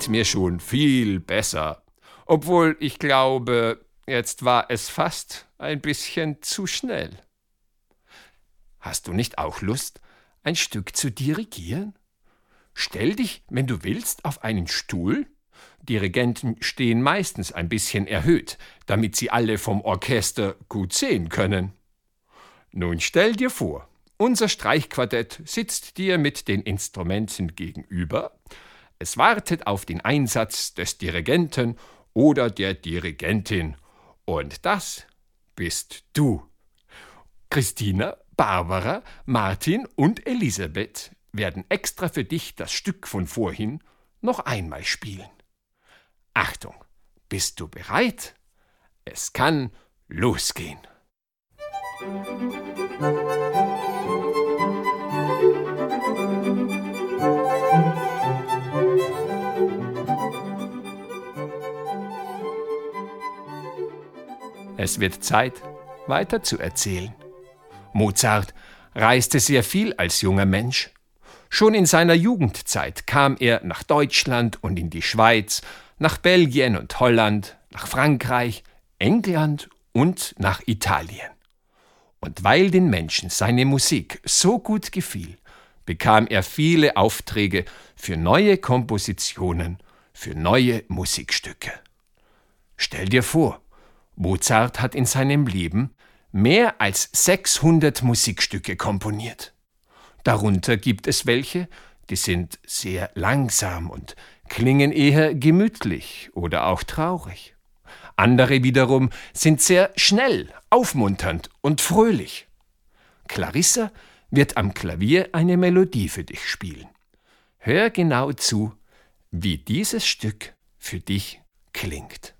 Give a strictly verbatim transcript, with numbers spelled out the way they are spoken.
gefällt mir schon viel besser. Obwohl ich glaube, jetzt war es fast ein bisschen zu schnell. Hast du nicht auch Lust, ein Stück zu dirigieren? Stell dich, wenn du willst, auf einen Stuhl. Dirigenten stehen meistens ein bisschen erhöht, damit sie alle vom Orchester gut sehen können. Nun stell dir vor, unser Streichquartett sitzt dir mit den Instrumenten gegenüber. Es wartet auf den Einsatz des Dirigenten oder der Dirigentin. Und das bist du. Christina, Barbara, Martin und Elisabeth werden extra für dich das Stück von vorhin noch einmal spielen. Achtung, bist du bereit? Es kann losgehen. Es wird Zeit, weiter zu erzählen. Mozart reiste sehr viel als junger Mensch. Schon in seiner Jugendzeit kam er nach Deutschland und in die Schweiz, nach Belgien und Holland, nach Frankreich, England und nach Italien. Und weil den Menschen seine Musik so gut gefiel, bekam er viele Aufträge für neue Kompositionen, für neue Musikstücke. Stell dir vor, Mozart hat in seinem Leben mehr als sechshundert Musikstücke komponiert. Darunter gibt es welche, die sind sehr langsam und klingen eher gemütlich oder auch traurig. Andere wiederum sind sehr schnell, aufmunternd und fröhlich. Clarissa wird am Klavier eine Melodie für dich spielen. Hör genau zu, wie dieses Stück für dich klingt.